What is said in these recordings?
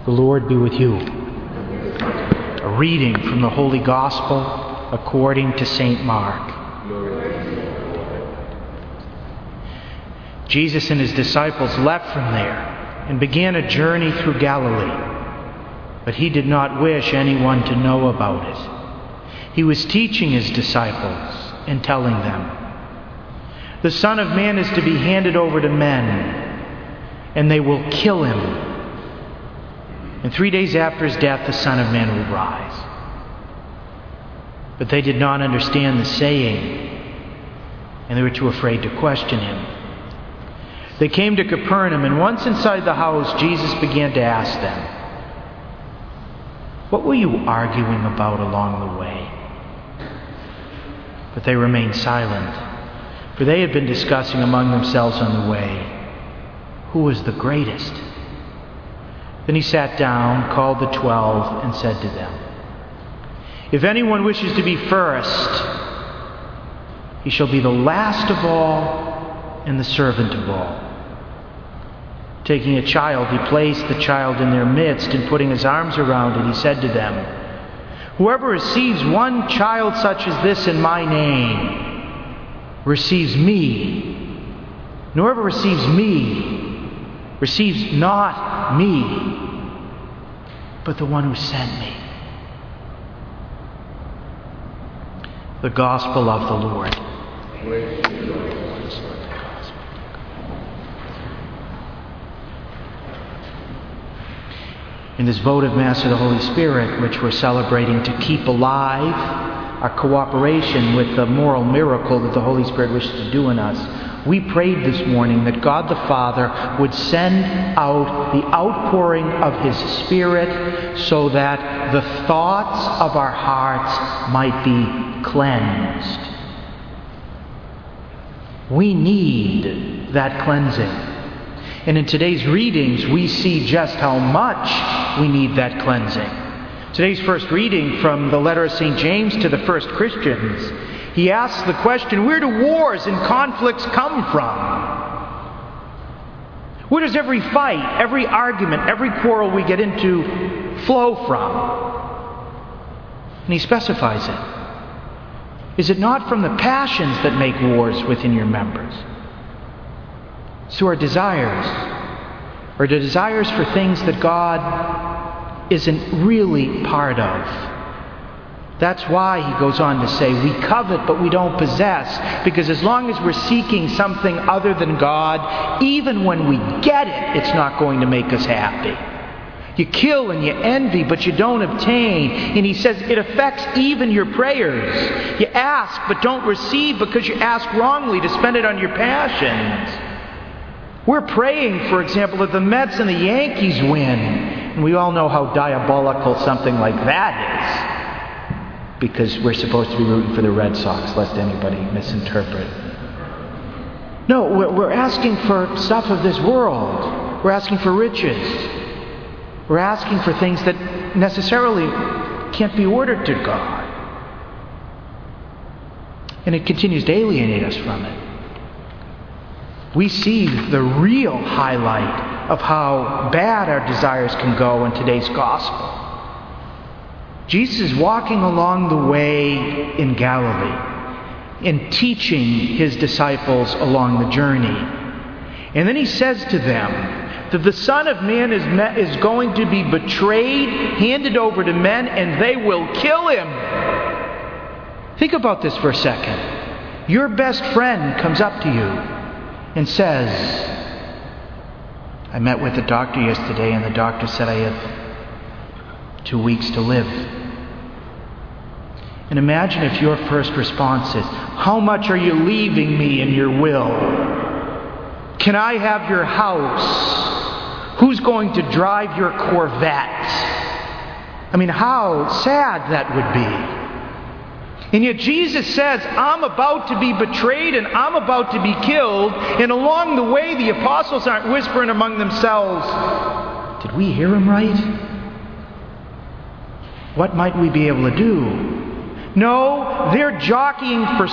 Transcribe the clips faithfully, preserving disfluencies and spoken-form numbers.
The Lord be with you. A reading from the Holy Gospel according to Saint Mark. Jesus and his disciples left from there and began a journey through Galilee, but he did not wish anyone to know about it. He was teaching his disciples and telling them, "The Son of Man is to be handed over to men, and they will kill him. And three days after his death, the Son of Man will rise." But they did not understand the saying, and they were too afraid to question him. They came to Capernaum, and once inside the house, Jesus began to ask them, "What were you arguing about along the way?" But they remained silent, for they had been discussing among themselves on the way, who was the greatest. Then he sat down, called the twelve, and said to them, "If anyone wishes to be first, he shall be the last of all and the servant of all." Taking a child, he placed the child in their midst, and putting his arms around it, he said to them, "Whoever receives one child such as this in my name receives me. And whoever receives me receives not me, but the one who sent me." The Gospel of the Lord. In this votive Mass of the Holy Spirit, which we're celebrating to keep alive our cooperation with the moral miracle that the Holy Spirit wishes to do in us, we prayed this morning that God the Father would send out the outpouring of His Spirit so that the thoughts of our hearts might be cleansed. We need that cleansing. And in today's readings, we see just how much we need that cleansing. Today's first reading from the letter of Saint James to the first Christians, he asks the question, where do wars and conflicts come from? Where does every fight, every argument, every quarrel we get into flow from? And he specifies it. Is it not from the passions that make wars within your members? So our desires, or the desires for things that God isn't really part of. That's why he goes on to say, we covet but we don't possess, because as long as we're seeking something other than God, even when we get it, it's not going to make us happy. You kill and you envy, but you don't obtain. And he says it affects even your prayers. You ask but don't receive because you ask wrongly to spend it on your passions. We're praying, for example, that the Mets and the Yankees win. And we all know how diabolical something like that is, because we're supposed to be rooting for the Red Sox, lest anybody misinterpret. No, we're asking for stuff of this world. We're asking for riches. We're asking for things that necessarily can't be ordered to God. And it continues to alienate us from it. We see the real highlight of how bad our desires can go in today's gospel. Jesus is walking along the way in Galilee and teaching his disciples along the journey. And then he says to them that the Son of Man is, met, is going to be betrayed, handed over to men, and they will kill him. Think about this for a second. Your best friend comes up to you and says, "I met with the doctor yesterday and the doctor said I have two weeks to live." And imagine if your first response is, "How much are you leaving me in your will? Can I have your house? Who's going to drive your Corvette?" I mean, how sad that would be. And yet Jesus says, I'm about to be betrayed and I'm about to be killed. And along the way, the apostles aren't whispering among themselves, "Did we hear him right? What might we be able to do?" No, they're jockeying for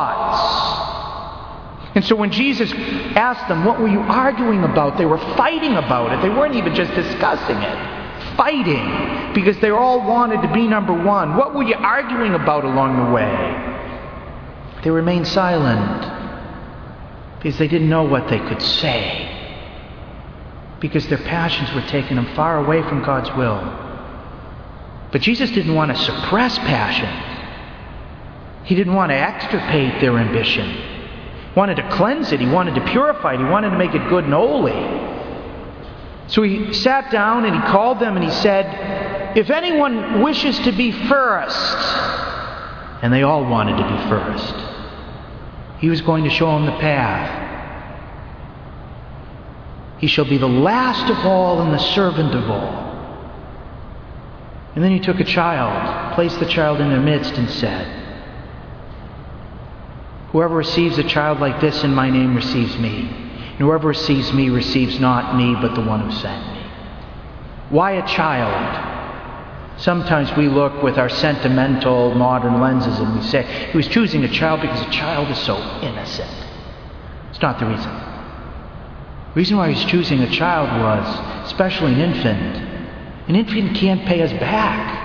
spots. And so when Jesus asked them, what were you arguing about? They were fighting about it. They weren't even just discussing it. fighting because they all wanted to be number one? What were you arguing about along the way? They remained silent because they didn't know what they could say, because their passions were taking them far away from God's will. But Jesus didn't want to suppress passion. He didn't want to extirpate their ambition. He wanted to cleanse it. He wanted to purify it. He wanted to make it good and holy. So he sat down and he called them and he said, if anyone wishes to be first, and they all wanted to be first, he was going to show them the path. He shall be the last of all and the servant of all. And then he took a child, placed the child in their midst, and said, whoever receives a child like this in my name receives me. And whoever receives me receives not me, but the one who sent me. Why a child? Sometimes we look with our sentimental, modern lenses and we say, he was choosing a child because a child is so innocent. It's not the reason. The reason why he was choosing a child was, especially an infant, an infant can't pay us back.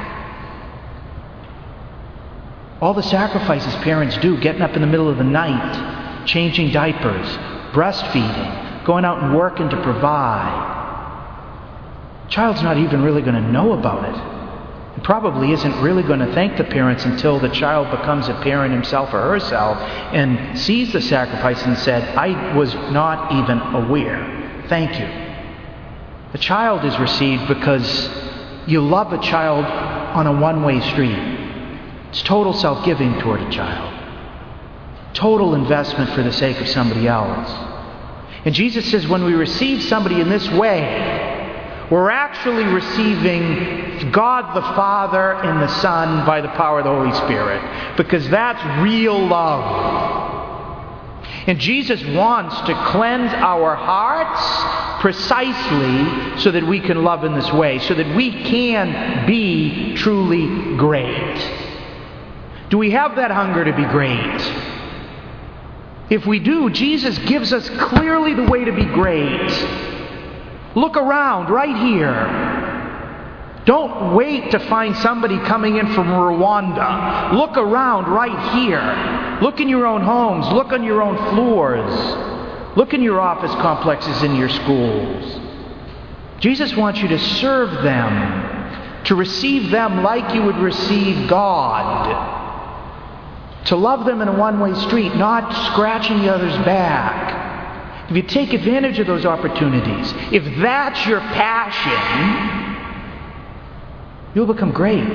All the sacrifices parents do, getting up in the middle of the night, changing diapers, breastfeeding, going out and working to provide. Child's not even really going to know about it. And probably isn't really going to thank the parents until the child becomes a parent himself or herself and sees the sacrifice and said, I was not even aware. Thank you. The child is received because you love a child on a one-way street. It's total self-giving toward a child. Total investment for the sake of somebody else. And Jesus says when we receive somebody in this way, we're actually receiving God the Father and the Son by the power of the Holy Spirit. Because that's real love. And Jesus wants to cleanse our hearts precisely so that we can love in this way, so that we can be truly great. Do we have that hunger to be great? If we do, Jesus gives us clearly the way to be great. Look around right here. Don't wait to find somebody coming in from Rwanda. Look around right here. Look in your own homes. Look on your own floors. Look in your office complexes in your schools. Jesus wants you to serve them, to receive them like you would receive God. To love them in a one-way street, not scratching the other's back. If you take advantage of those opportunities, if that's your passion, you'll become great.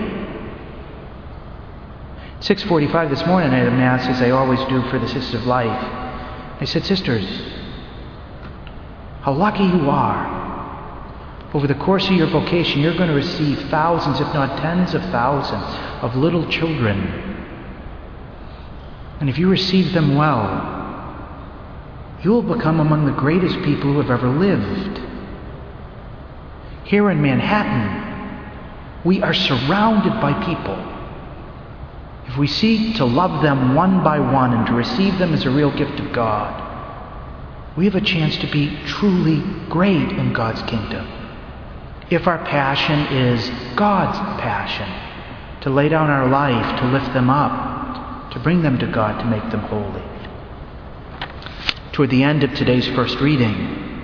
six forty-five this morning, I had a Mass, as I always do for the Sisters of Life. I said, sisters, how lucky you are. Over the course of your vocation, you're going to receive thousands, if not tens of thousands, of little children. And if you receive them well, you will become among the greatest people who have ever lived. Here in Manhattan, we are surrounded by people. If we seek to love them one by one and to receive them as a real gift of God, we have a chance to be truly great in God's kingdom. If our passion is God's passion, to lay down our life, to lift them up, to bring them to God, to make them holy. Toward the end of today's first reading,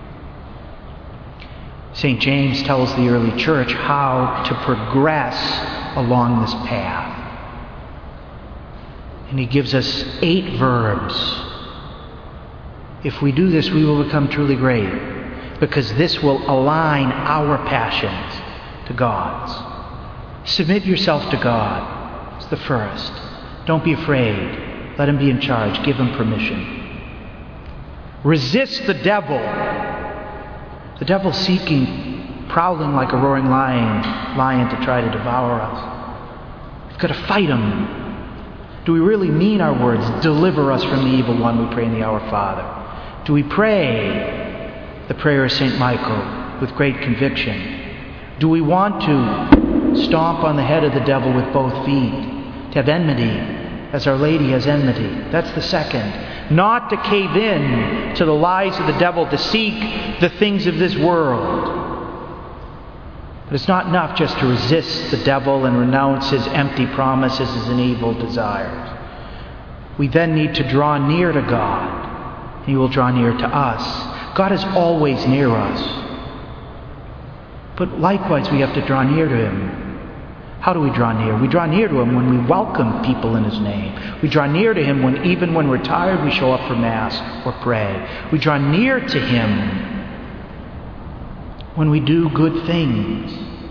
Saint James tells the early church how to progress along this path. And he gives us eight verbs. If we do this, we will become truly great, because this will align our passions to God's. Submit yourself to God. It's the first. Don't be afraid. Let him be in charge. Give him permission. Resist the devil. The devil's seeking, prowling like a roaring lion, lion to try to devour us. We've got to fight him. Do we really mean our words, deliver us from the evil one, we pray in the Our Father? Do we pray the prayer of Saint Michael with great conviction? Do we want to stomp on the head of the devil with both feet? To have enmity, as Our Lady has enmity. That's the second. Not to cave in to the lies of the devil, to seek the things of this world, But it's not enough just to resist the devil and renounce his empty promises and evil desires. We then need to draw near to God. He will draw near to us. God is always near us. But likewise, we have to draw near to Him. How do we draw near? We draw near to Him when we welcome people in His name. We draw near to Him when, even when we're tired, we show up for Mass or pray. We draw near to Him when we do good things.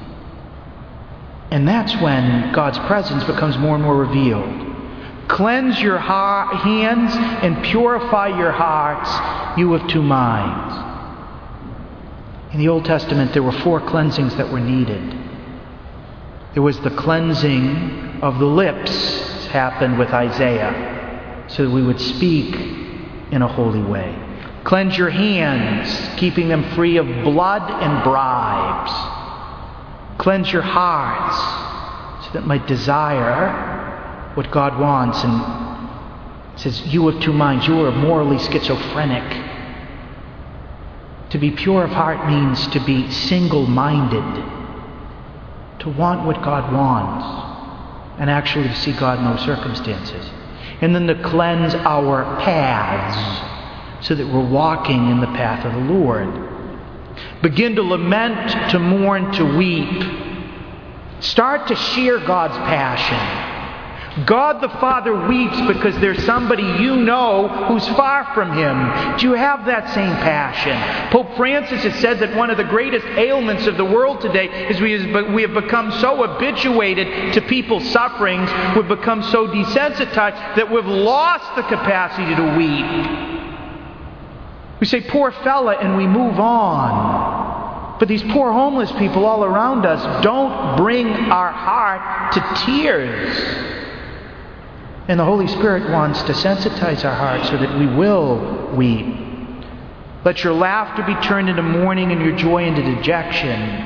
And that's when God's presence becomes more and more revealed. Cleanse your ha- hands and purify your hearts, you of two minds. In the Old Testament, there were four cleansings that were needed. There was the cleansing of the lips, as happened with Isaiah, so that we would speak in a holy way. Cleanse your hands, keeping them free of blood and bribes. Cleanse your hearts, so that might desire what God wants. And it says, you of two minds, you are morally schizophrenic. To be pure of heart means to be single-minded, to want what God wants, and actually to see God in those circumstances. And then to cleanse our paths, so that we're walking in the path of the Lord. Begin to lament, to mourn, to weep. Start to share God's passion. God the Father weeps because there's somebody you know who's far from Him. Do you have that same passion? Pope Francis has said that one of the greatest ailments of the world today is we have become so habituated to people's sufferings, we've become so desensitized that we've lost the capacity to weep. We say, poor fella, and we move on. But these poor homeless people all around us don't bring our heart to tears. And the Holy Spirit wants to sensitize our hearts so that we will weep. Let your laughter be turned into mourning and your joy into dejection.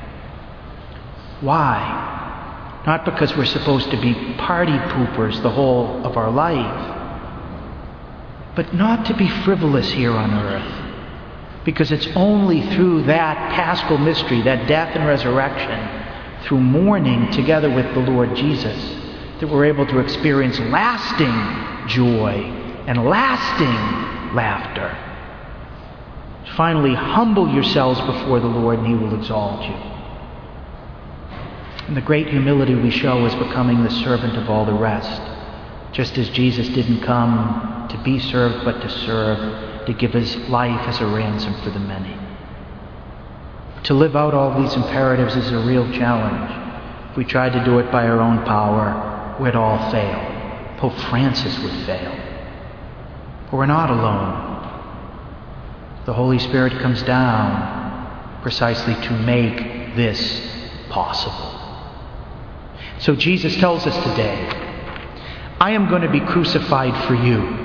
Why? Not because we're supposed to be party poopers the whole of our life, but not to be frivolous here on earth. Because it's only through that paschal mystery, that death and resurrection, through mourning together with the Lord Jesus, that we're able to experience lasting joy and lasting laughter. Finally, humble yourselves before the Lord and He will exalt you. And the great humility we show is becoming the servant of all the rest. Just as Jesus didn't come to be served, but to serve, to give His life as a ransom for the many. To live out all these imperatives is a real challenge. If we tried to do it by our own power, we'd all fail. Pope Francis would fail. But we're not alone. The Holy Spirit comes down precisely to make this possible. So Jesus tells us today, I am going to be crucified for you,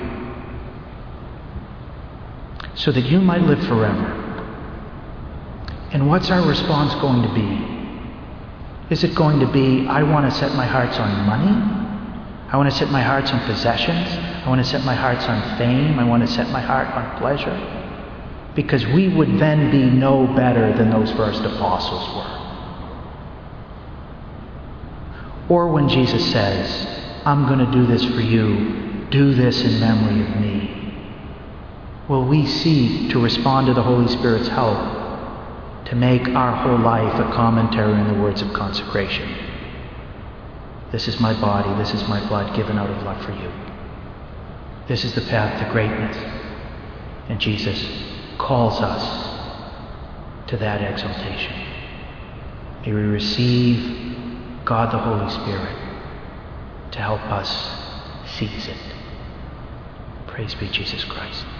so that you might live forever. And what's our response going to be? Is it going to be, I want to set my hearts on money? I want to set my hearts on possessions? I want to set my hearts on fame? I want to set my heart on pleasure? Because we would then be no better than those first apostles were. Or when Jesus says, I'm going to do this for you, do this in memory of me, will we seek to respond to the Holy Spirit's help to make our whole life a commentary on the words of consecration? This is my body, this is my blood given out of love for you. This is the path to greatness. And Jesus calls us to that exaltation. May we receive God the Holy Spirit to help us seize it. Praise be Jesus Christ.